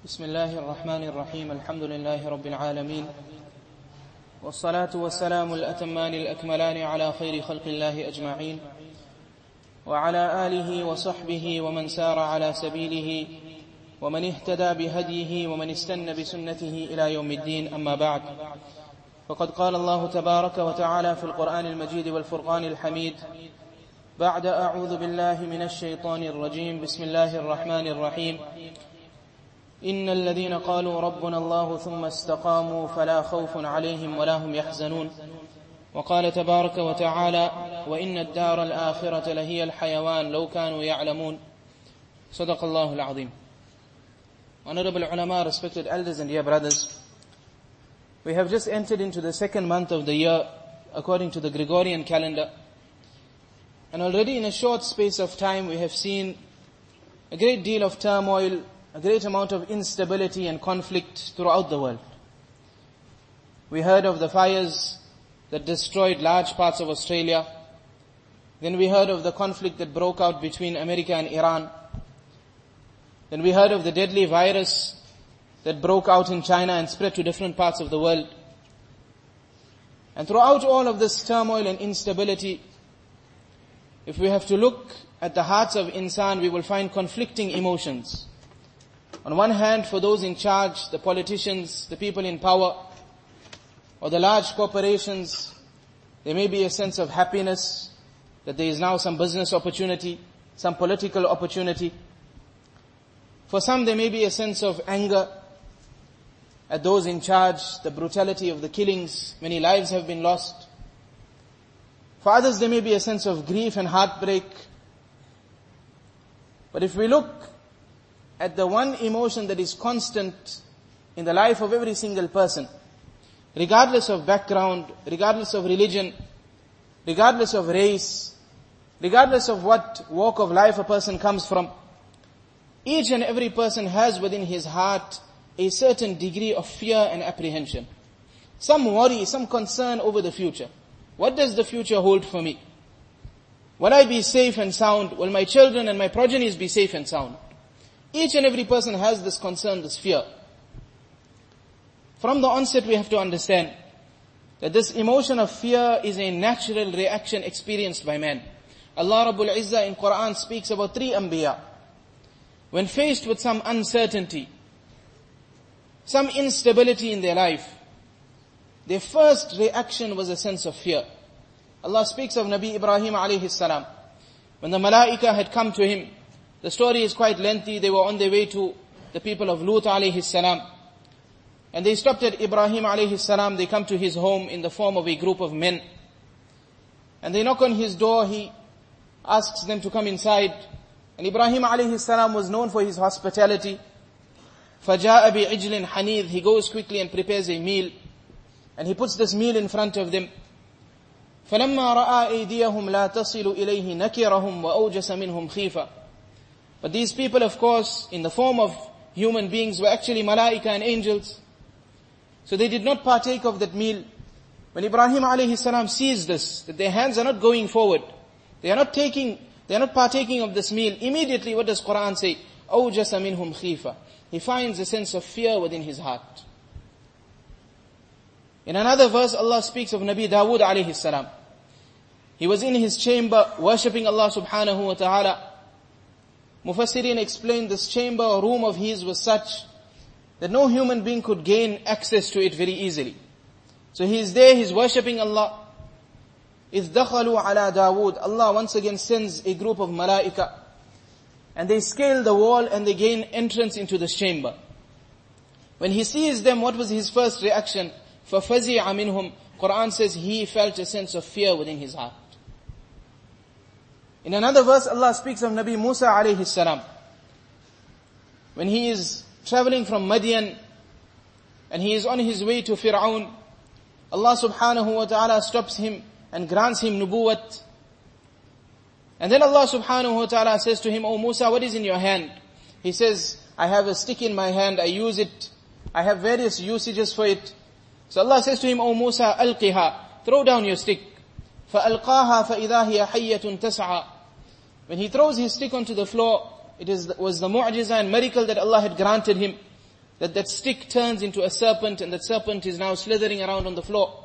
بسم الله الرحمن الرحيم الحمد لله رب العالمين والصلاة والسلام الأتمان الأكملان على خير خلق الله أجمعين وعلى آله وصحبه ومن سار على سبيله ومن اهتدى بهديه ومن استنى بسنته إلى يوم الدين أما بعد فقد قال الله تبارك وتعالى في القرآن المجيد والفرقان الحميد بعد أعوذ بالله من الشيطان الرجيم بسم الله الرحمن الرحيم إن الذين قالوا ربنا الله ثم استقاموا فلا خوف عليهم ولا هم يحزنون وقال تبارك وتعالى وإن الدار الآخرة لهي الحيوان لو كانوا يعلمون صدق الله العظيم. Honorable ulama, respected elders and dear brothers, we have just entered into the second month of the year according to the Gregorian calendar, and already in a short space of time we have seen a great deal of turmoil, a great amount of instability and conflict throughout the world. We heard of the fires that destroyed large parts of Australia. Then we heard of the conflict that broke out between America and Iran. Then we heard of the deadly virus that broke out in China and spread to different parts of the world. And throughout all of this turmoil and instability, if we have to look at the hearts of insan, we will find conflicting emotions. On one hand, for those in charge, the politicians, the people in power, or the large corporations, there may be a sense of happiness that there is now some business opportunity, some political opportunity. For some, there may be a sense of anger at those in charge, the brutality of the killings, many lives have been lost. For others, there may be a sense of grief and heartbreak. But if we look at the one emotion that is constant in the life of every single person, regardless of background, regardless of religion, regardless of race, regardless of what walk of life a person comes from, each and every person has within his heart a certain degree of fear and apprehension. Some worry, some concern over the future. What does the future hold for me? Will I be safe and sound? Will my children and my progenies be safe and sound? Each and every person has this concern, this fear. From the onset we have to understand that this emotion of fear is a natural reaction experienced by man. Allah Rabbul Izzah in Quran speaks about 3 Anbiya. When faced with some uncertainty, some instability in their life, their first reaction was a sense of fear. Allah speaks of Nabi Ibrahim alayhi salam. When the Malaika had come to him, the story is quite lengthy. They were on their way to the people of Lut alayhi salam. And they stopped at Ibrahim alayhi salam. They come to his home in the form of a group of men. And they knock on his door. He asks them to come inside. And Ibrahim alayhi salam was known for his hospitality. فَجَاءَ بِعِجْلٍ حَنِيذٍ. He goes quickly and prepares a meal. And he puts this meal in front of them. فَلَمَّا رَأَى أَيْدِيَهُمْ لَا تَصِلُ إِلَيْهِ نَكِرَهُمْ وَأَوْجَسَ مِنْهُمْ خِيفَةً. But these people, of course, in the form of human beings, were actually malaika and angels. So they did not partake of that meal. When Ibrahim alayhi salam sees this, that their hands are not going forward, they are not partaking of this meal, immediately what does Quran say? أَوْجَسَ مِنْهُمْ خِيفَةً. He finds a sense of fear within his heart. In another verse, Allah speaks of Nabi Dawood alayhi salam. He was in his chamber worshipping Allah subhanahu wa ta'ala. Mufassirin explained this chamber or room of his was such that no human being could gain access to it very easily. So he is there, he's worshipping Allah. إِذْ دَخَلُوا عَلَى دَاوُودَ. Allah once again sends a group of malaika. And they scale the wall and they gain entrance into this chamber. When he sees them, what was his first reaction? فَفَزِعَ مِنْهُمْ. Quran says he felt a sense of fear within his heart. In another verse, Allah speaks of Nabi Musa alayhi salam. When he is traveling from Madian and he is on his way to Fir'aun, Allah subhanahu wa ta'ala stops him and grants him nubuwwat. And then Allah subhanahu wa ta'ala says to him, "O Musa, what is in your hand?" He says, "I have a stick in my hand, I use it. I have various usages for it." So Allah says to him, "O Musa, alqiha, throw down your stick." فَأَلْقَاهَا فَإِذَا هِيَ حَيَّةٌ تَسْعَى. When he throws his stick onto the floor, was the mu'jiza and miracle that Allah had granted him. that that stick turns into a serpent and that serpent is now slithering around on the floor.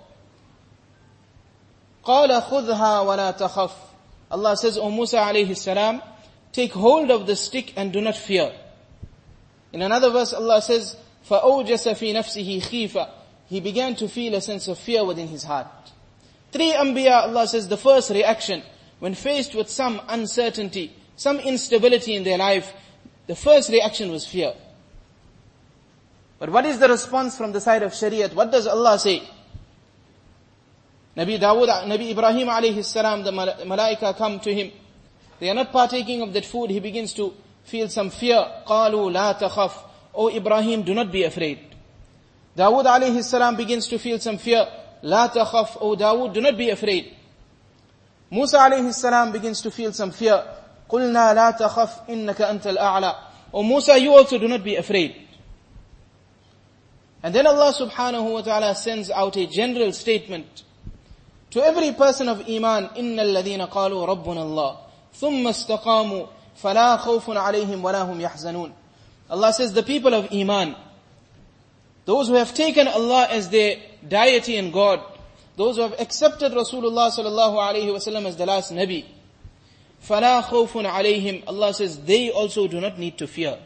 قَالَ خُذْهَا وَلَا تَخَفْ. Allah says, O Musa alayhi salam, take hold of the stick and do not fear. In another verse, Allah says, فَأَوْجَسَ فِي نَفْسِهِ خِيفًا. He began to feel a sense of fear within his heart. 3 Anbiya, Allah says, the first reaction, when faced with some uncertainty, some instability in their life, the first reaction was fear. But what is the response from the side of Shariat? What does Allah say? Nabi Ibrahim alayhi salam, the malaika come to him. They are not partaking of that food. He begins to feel some fear. قَالُوا لَا تَخَفْ. O Ibrahim, do not be afraid. Dawood alayhi salam begins to feel some fear. لَا تَخَفْ. O Dawood, do not be afraid. Musa alayhi salam begins to feel some fear. قُلْنَا لَا تَخَفْ إِنَّكَ أَنْتَ الْأَعْلَى. O Musa, you also do not be afraid. And then Allah subhanahu wa ta'ala sends out a general statement to every person of Iman. إِنَّ الَّذِينَ قَالُوا رَبُّنَا اللَّهِ ثُمَّ اسْتَقَامُوا فَلَا خَوْفٌ عَلَيْهِمْ وَلَا هُمْ يَحْزَنُونَ. Allah says, the people of Iman, those who have taken Allah as their deity and God, those who have accepted Rasulullah sallallahu alayhi wa sallam as the last Nabi, فَلَا خَوْفٌ عَلَيْهِمْ. Allah says, they also do not need to fear.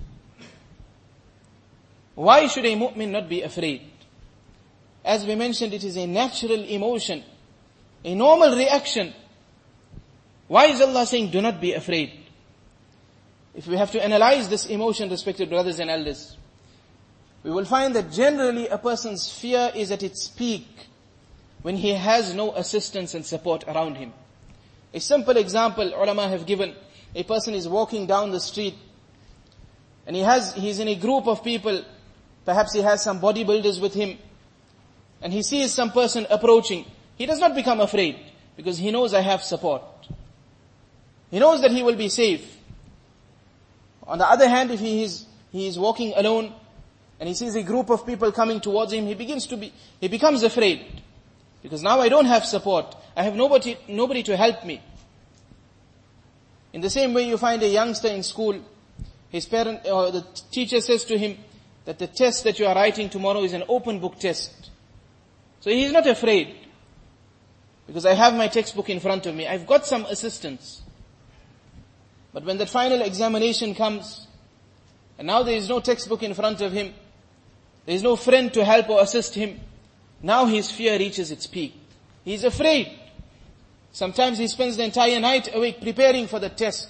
Why should a mu'min not be afraid? As we mentioned, it is a natural emotion, a normal reaction. Why is Allah saying, do not be afraid? If we have to analyze this emotion, respected brothers and elders, we will find that generally a person's fear is at its peak when he has no assistance and support around him. A simple example ulama have given: a person is walking down the street and he's in a group of people, perhaps he has some bodybuilders with him, and he sees some person approaching. He does not become afraid because he knows, I have support. He knows that he will be safe. On the other hand, if he is walking alone and he sees a group of people coming towards him, he becomes afraid. Because now I don't have support. I have nobody to help me. In the same way, you find a youngster in school, his parent or the teacher says to him that the test that you are writing tomorrow is an open book test. So he is not afraid, because I have my textbook in front of me. I've got some assistance. But when that final examination comes, and now there is no textbook in front of him, there is no friend to help or assist him, now his fear reaches its peak. He is afraid. Sometimes he spends the entire night awake preparing for the test.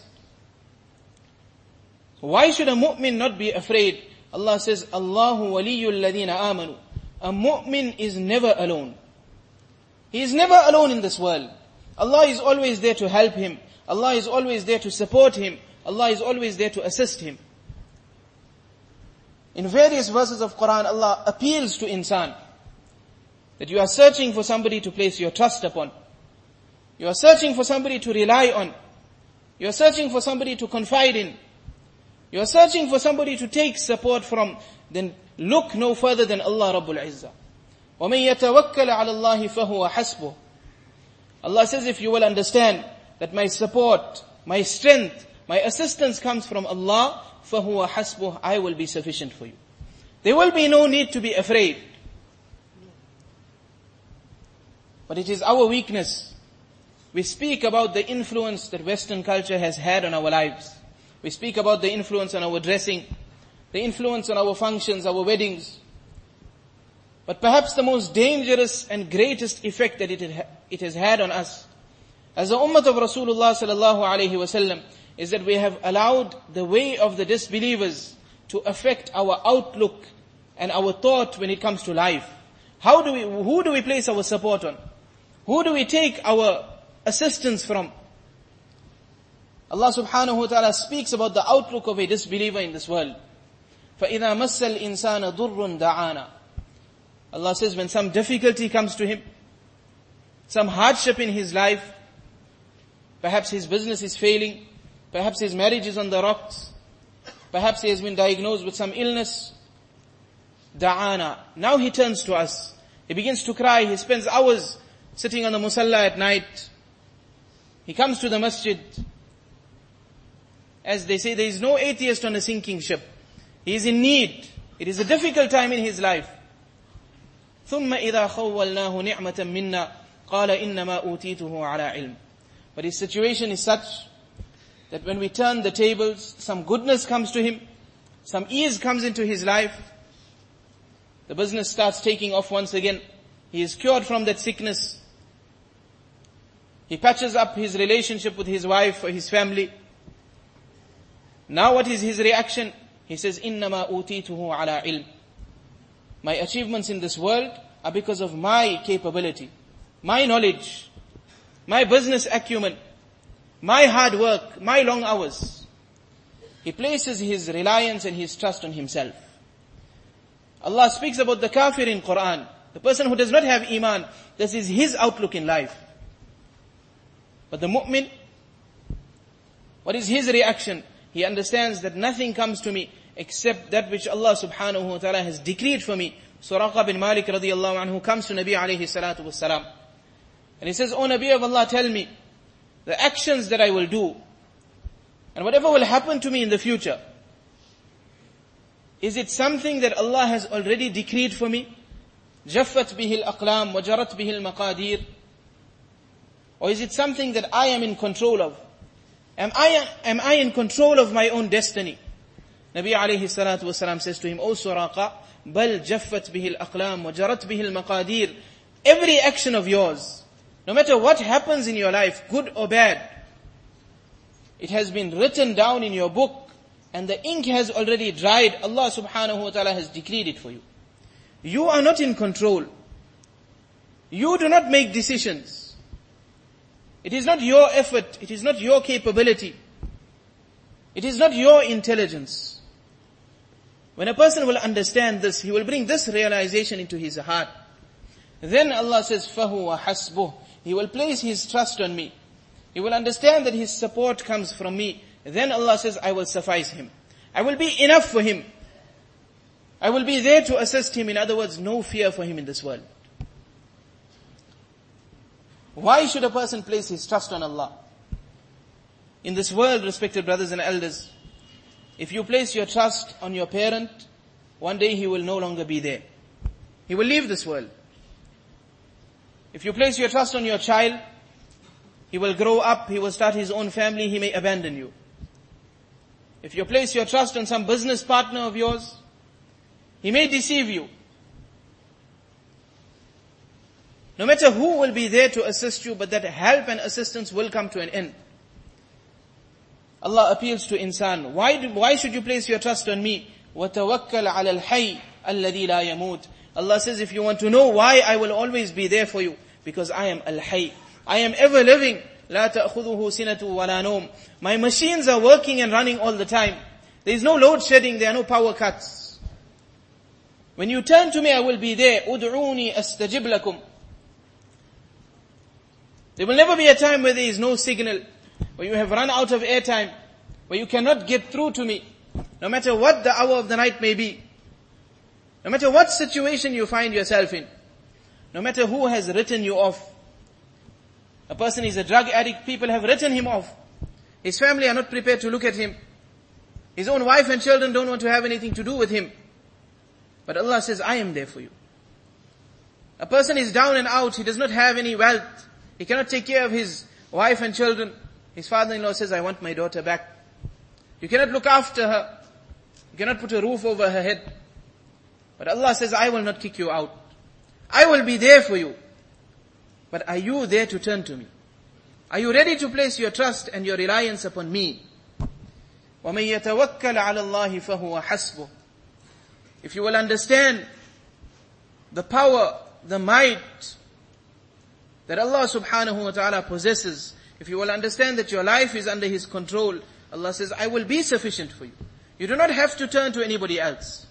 Why should a mu'min not be afraid? Allah says, Allahu waliyyul ladina amanu. A mu'min is never alone. He is never alone in this world. Allah is always there to help him. Allah is always there to support him. Allah is always there to assist him. In various verses of Quran, Allah appeals to insan that you are searching for somebody to place your trust upon. You are searching for somebody to rely on. You are searching for somebody to confide in. You are searching for somebody to take support from. Then look no further than Allah Rabbul Izzah. وَمَن يَتَوَكَّلَ عَلَى اللَّهِ فَهُوَ حَسْبُهُ. Allah says, if you will understand that my support, my strength, my assistance comes from Allah, فَهُوَ حَسْبُهُ, I will be sufficient for you. There will be no need to be afraid. But it is our weakness. We speak about the influence that Western culture has had on our lives. We speak about the influence on our dressing, the influence on our functions, our weddings. But perhaps the most dangerous and greatest effect that it has had on us as the ummah of Rasulullah sallallahu alaihi wasallam is that we have allowed the way of the disbelievers to affect our outlook and our thought when it comes to life. Who do we place our support on? Who do we take our assistance from? Allah subhanahu wa ta'ala speaks about the outlook of a disbeliever in this world. فَإِذَا مَسَّ الْإِنسَانَ ضُرٌّ دَعَانَا. Allah says, when some difficulty comes to him, some hardship in his life, perhaps his business is failing, perhaps his marriage is on the rocks, perhaps he has been diagnosed with some illness, da'ana. Now he turns to us. He begins to cry. He spends hours sitting on the musalla at night. He comes to the masjid. As they say, there is no atheist on a sinking ship. He is in need. It is a difficult time in his life. ثُمَّ إِذَا خَوَّلْنَاهُ نِعْمَةً مِنَّا قَالَ إِنَّمَا أُوتِيتُهُ عَلَىٰ عِلْمٍ. But his situation is such that when we turn the tables, some goodness comes to him, some ease comes into his life, the business starts taking off once again, he is cured from that sickness, he patches up his relationship with his wife or his family. Now what is his reaction? He says, إِنَّمَا أُوتِيتُهُ عَلَىٰ عِلْمٍ. My achievements in this world are because of my capability, my knowledge, my business acumen, my hard work, my long hours. He places his reliance and his trust on himself. Allah speaks about the kafir in Quran, the person who does not have iman. This is his outlook in life. But the mu'min, what is his reaction? He understands that nothing comes to me except that which Allah subhanahu wa ta'ala has decreed for me. Suraqa bin Malik radiyallahu anhu comes to Nabi alayhi salatu wassalam. And he says, "O Nabi of Allah, tell me the actions that I will do and whatever will happen to me in the future. Is it something that Allah has already decreed for me? Jaffat bihi al-aqlam wa jarat bihi al-maqadir. Or is it something that I am in control of? Am I in control of my own destiny?" Nabi alayhi salatu wasalam says to him, "O Suraqa, bal jaffat bihi al-aqlam wa jarat bihi al-maqadir." Every action of yours, no matter what happens in your life, good or bad, it has been written down in your book and the ink has already dried. Allah subhanahu wa ta'ala has decreed it for you. You are not in control. You do not make decisions. It is not your effort. It is not your capability. It is not your intelligence. When a person will understand this, he will bring this realization into his heart. Then Allah says, فَهُوَ حَسْبُهُ. He will place his trust on me. He will understand that his support comes from me. Then Allah says, I will suffice him. I will be enough for him. I will be there to assist him. In other words, no fear for him in this world. Why should a person place his trust on Allah? In this world, respected brothers and elders, if you place your trust on your parent, one day he will no longer be there. He will leave this world. If you place your trust on your child, he will grow up, he will start his own family, he may abandon you. If you place your trust on some business partner of yours, he may deceive you. No matter who will be there to assist you, but that help and assistance will come to an end. Allah appeals to insan. Why should you place your trust on me? وَتَوَكَّلْ عَلَى الْحَيِّ الَّذِي لَا يَمُوتُ. Allah says, if you want to know why I will always be there for you, because I am Al-Hayy. I am ever living. لَا تَأْخُذُهُ سِنَةٌ وَلَا نَوْمٌ. My machines are working and running all the time. There is no load shedding, there are no power cuts. When you turn to me, I will be there. أُدْعُونِي أَسْتَجِبْ لَكُمْ. There will never be a time where there is no signal, where you have run out of airtime, where you cannot get through to me, no matter what the hour of the night may be, no matter what situation you find yourself in, no matter who has written you off. A person is a drug addict, people have written him off. His family are not prepared to look at him. His own wife and children don't want to have anything to do with him. But Allah says, I am there for you. A person is down and out, he does not have any wealth. He cannot take care of his wife and children. His father-in-law says, I want my daughter back. You cannot look after her. You cannot put a roof over her head. But Allah says, I will not kick you out. I will be there for you. But are you there to turn to me? Are you ready to place your trust and your reliance upon me? وَمَن يَتَوَكَّلَ عَلَى اللَّهِ فَهُوَ حَسْبُهُ. If you will understand the power, the might that Allah subhanahu wa ta'ala possesses, if you will understand that your life is under His control, Allah says, I will be sufficient for you. You do not have to turn to anybody else.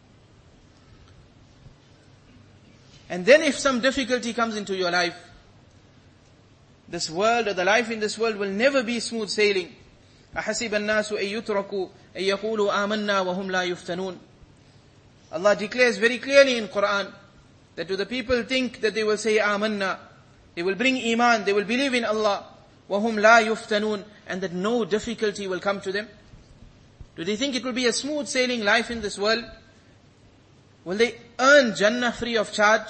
And then if some difficulty comes into your life, this world or the life in this world will never be smooth sailing. أَحَسِبَ النَّاسُ أَن يُتْرَكُوا أَن يَقُولُوا آمَنَّا وَهُمْ لَا يُفْتَنُونَ. Allah declares very clearly in Quran that do the people think that they will say Amanna, they will bring Iman, they will believe in Allah, وَهُمْ لَا يُفْتَنُونَ, and that no difficulty will come to them? Do they think it will be a smooth sailing life in this world? Will they earn Jannah free of charge?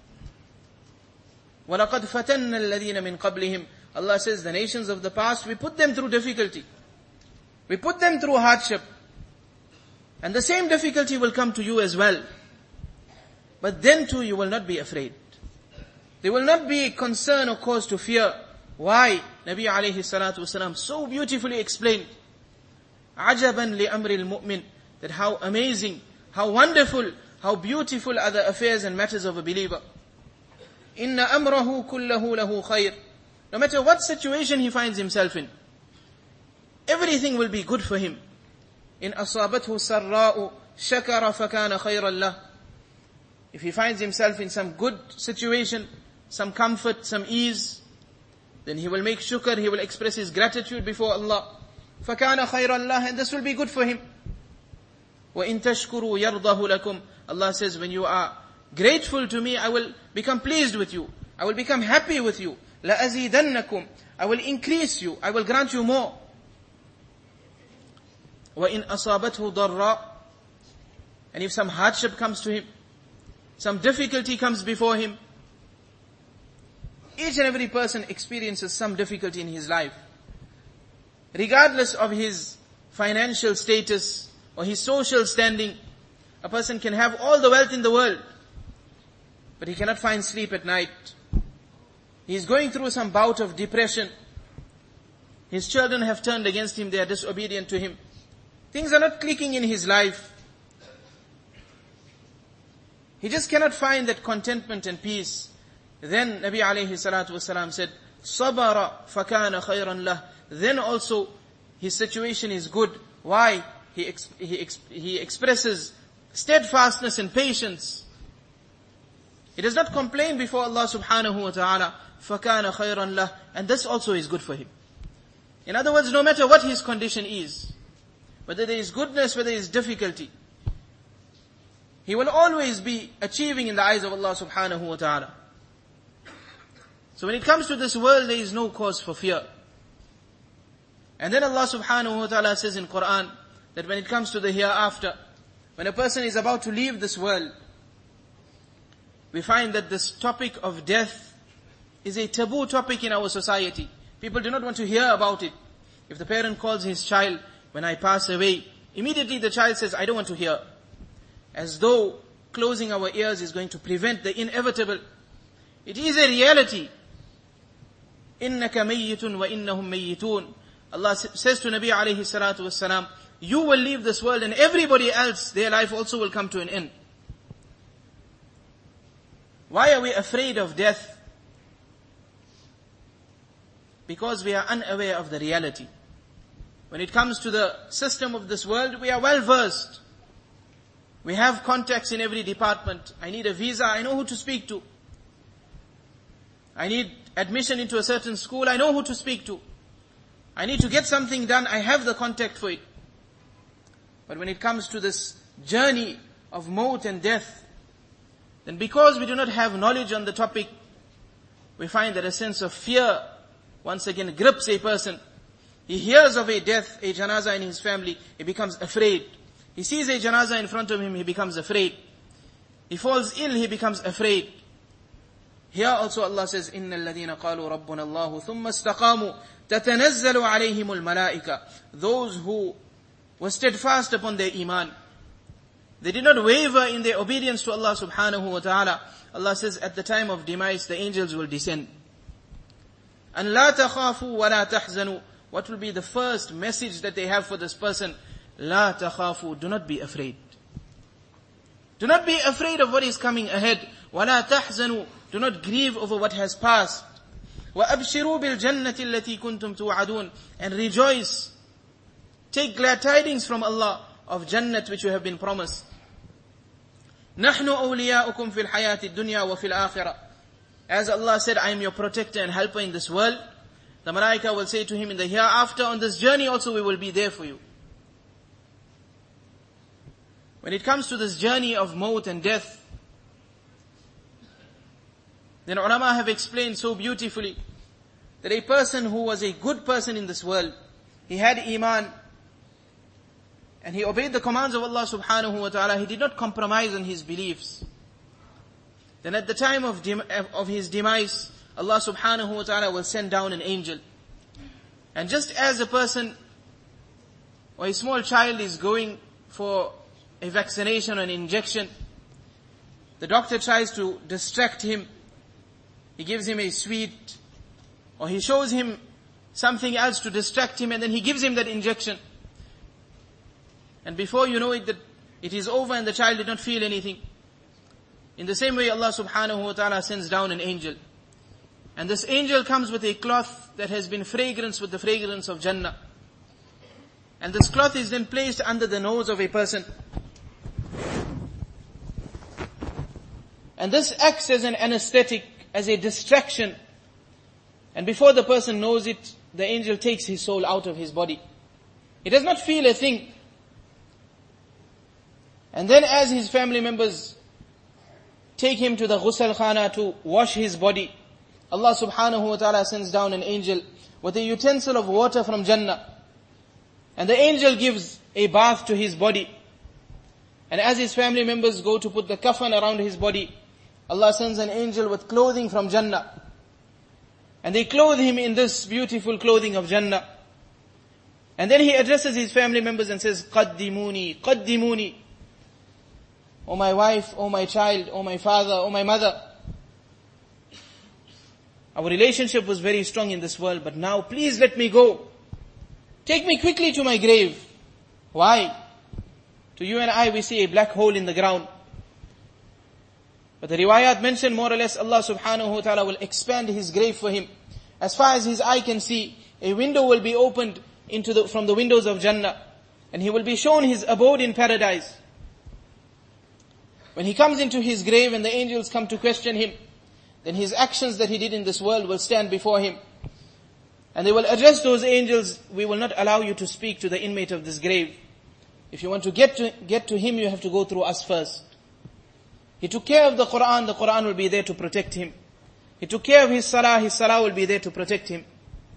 وَلَقَدْ فَتَنَّ الَّذِينَ مِنْ قَبْلِهِمْ. Allah says, the nations of the past, we put them through difficulty. We put them through hardship. And the same difficulty will come to you as well. But then too, you will not be afraid. There will not be concern or cause to fear. Why? Nabi alayhi salatu wasalam so beautifully explained, عَجَبًا لِأَمْرِ الْمُؤْمِنِ, that how amazing, how wonderful, how beautiful are the affairs and matters of a believer. إِنَّ أَمْرَهُ كُلَّهُ لَهُ خَيْرٌ. No matter what situation he finds himself in, everything will be good for him. إِنْ أَصَابَتْهُ سَرَّاءُ شَكَرَ فَكَانَ خَيْرًا لَهُ. If he finds himself in some good situation, some comfort, some ease, then he will make shukr, he will express his gratitude before Allah. فَكَانَ خَيْرًا لَهُ, and this will be good for him. وَإِن تَشْكُرُوا يَرْضَهُ لَكُمْ. Allah says, when you are grateful to me, I will become pleased with you. I will become happy with you. لَأَزِيدَنَّكُمْ. I will increase you. I will grant you more. وَإِن أَصَابَتْهُ ضَرَّاء. And if some hardship comes to him, some difficulty comes before him. Each and every person experiences some difficulty in his life. Regardless of his financial status or his social standing, a person can have all the wealth in the world, but he cannot find sleep at night. He is going through some bout of depression. His children have turned against him, they are disobedient to him. Things are not clicking in his life. He just cannot find that contentment and peace. Then Nabi alayhi salatu wasalam said, صَبَرَ فَكَانَ خَيْرًا لَهُ. Then also his situation is good. Why? He expresses steadfastness and patience. He does not complain before Allah subhanahu wa ta'ala. فَكَانَ خَيْرًا لَهُ. And this also is good for him. In other words, no matter what his condition is, whether there is goodness, whether there is difficulty, he will always be achieving in the eyes of Allah subhanahu wa ta'ala. So when it comes to this world, there is no cause for fear. And then Allah subhanahu wa ta'ala says in Quran, that when it comes to the hereafter, when a person is about to leave this world, we find that this topic of death is a taboo topic in our society. People do not want to hear about it. If the parent calls his child, when I pass away, immediately the child says, I don't want to hear. As though closing our ears is going to prevent the inevitable. It is a reality. إِنَّكَ مَيِّتٌ وَإِنَّهُمْ مَيِّتُونَ. Allah says to Nabi alayhi salatu wassalam, you will leave this world and everybody else, their life also will come to an end. Why are we afraid of death? Because we are unaware of the reality. When it comes to the system of this world, we are well versed. We have contacts in every department. I need a visa, I know who to speak to. I need admission into a certain school, I know who to speak to. I need to get something done, I have the contact for it. But when it comes to this journey of maut and death, then because we do not have knowledge on the topic, we find that a sense of fear once again grips a person. He hears of a death, a janazah in his family, he becomes afraid. He sees a janazah in front of him, he becomes afraid. He falls ill, he becomes afraid. Here also Allah says, إِنَّ الَّذِينَ قَالُوا رَبُّنَا اللَّهُ ثُمَّ اسْتَقَامُوا تَتَنَزَّلُ عَلَيْهِمُ الْمَلَائِكَةُ. Those who were steadfast upon their iman, they did not waver in their obedience to Allah subhanahu wa ta'ala. Allah says at the time of demise, the angels will descend. And لَا تَخَافُوا وَلَا تَحْزَنُوا. What will be the first message that they have for this person? لَا تَخَافُوا. Do not be afraid. Do not be afraid of what is coming ahead. وَلَا تَحْزَنُوا. Do not grieve over what has passed. وَأَبْشِرُوا بِالْجَنَّةِ الَّتِي كُنْتُمْ تُوعَدُونَ. And rejoice. Take glad tidings from Allah of Jannat which you have been promised. نَحْنُ أَوْلِيَاؤُكُمْ فِي الْحَيَاةِ الدُّنْيَا وَفِي الْآخِرَةِ. As Allah said, I am your protector and helper in this world. The Malaika will say to him in the hereafter, on this journey also we will be there for you. When it comes to this journey of maut and death, then ulama have explained so beautifully that a person who was a good person in this world, he had iman, and he obeyed the commands of Allah subhanahu wa ta'ala, he did not compromise on his beliefs, then at the time of his demise, Allah subhanahu wa ta'ala will send down an angel. And just as a person or a small child is going for a vaccination or an injection, the doctor tries to distract him. He gives him a sweet, or he shows him something else to distract him, and then he gives him that injection. And before you know it, that it is over and the child did not feel anything. In the same way, Allah subhanahu wa ta'ala sends down an angel. And this angel comes with a cloth that has been fragranced with the fragrance of Jannah. And this cloth is then placed under the nose of a person. And this acts as an anesthetic, as a distraction. And before the person knows it, the angel takes his soul out of his body. He does not feel a thing. And then as his family members take him to the ghusl khana to wash his body, Allah subhanahu wa ta'ala sends down an angel with a utensil of water from Jannah. And the angel gives a bath to his body. And as his family members go to put the kafan around his body, Allah sends an angel with clothing from Jannah. And they clothe him in this beautiful clothing of Jannah. And then he addresses his family members and says, "Qaddimuni, qaddimuni." "O my wife, O my child, O my father, O my mother. Our relationship was very strong in this world, but now please let me go. Take me quickly to my grave." Why? To you and I, we see a black hole in the ground. But the riwayat mention more or less Allah subhanahu wa ta'ala will expand his grave for him. As far as his eye can see, a window will be opened from the windows of Jannah. And he will be shown his abode in paradise. When he comes into his grave and the angels come to question him, then his actions that he did in this world will stand before him. And they will address those angels, "We will not allow you to speak to the inmate of this grave. If you want to get to him, you have to go through us first. He took care of the Quran will be there to protect him. He took care of his salah will be there to protect him."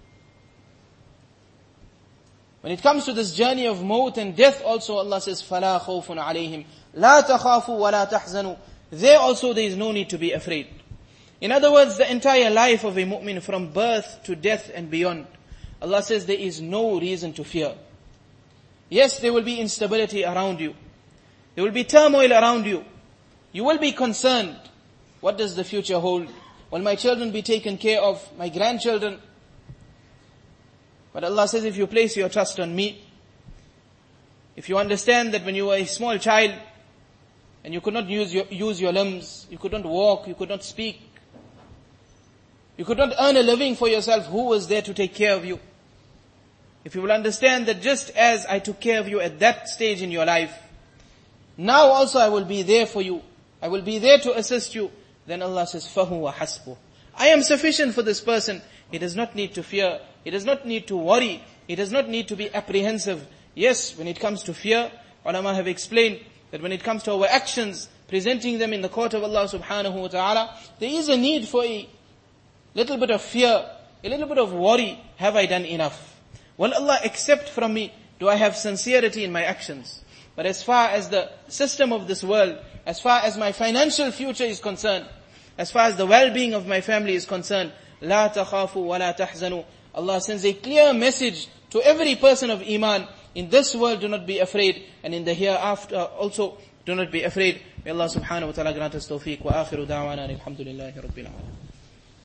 When it comes to this journey of maut and death also, Allah says, فَلَا خَوْفٌ عَلَيْهِمْ لَا تَخَافُوا وَلَا تَحْزَنُوا. There also there is no need to be afraid. In other words, the entire life of a mu'min from birth to death and beyond, Allah says there is no reason to fear. Yes, there will be instability around you. There will be turmoil around you. You will be concerned. What does the future hold? Will my children be taken care of? My grandchildren? But Allah says, if you place your trust on me, if you understand that when you were a small child and you could not use your limbs, you could not walk, you could not speak, you could not earn a living for yourself, who was there to take care of you? If you will understand that just as I took care of you at that stage in your life, now also I will be there for you. I will be there to assist you. Then Allah says, فَهُوَ حَسْبُهُ. I am sufficient for this person. He does not need to fear. He does not need to worry. He does not need to be apprehensive. Yes, when it comes to fear, ulama have explained that when it comes to our actions, presenting them in the court of Allah subhanahu wa ta'ala, there is a need for a little bit of fear, a little bit of worry. Have I done enough? Will Allah accept from me? Do I have sincerity in my actions? But as far as the system of this world, as far as my financial future is concerned, as far as the well-being of my family is concerned, لا تخافوا ولا تحزنوا. Allah sends a clear message to every person of Iman. In this world, do not be afraid. And in the hereafter also, do not be afraid. May Allah subhanahu wa ta'ala grant us tawfiq. Wa akhiru da'wana alhamdulillahi rabbil alamin.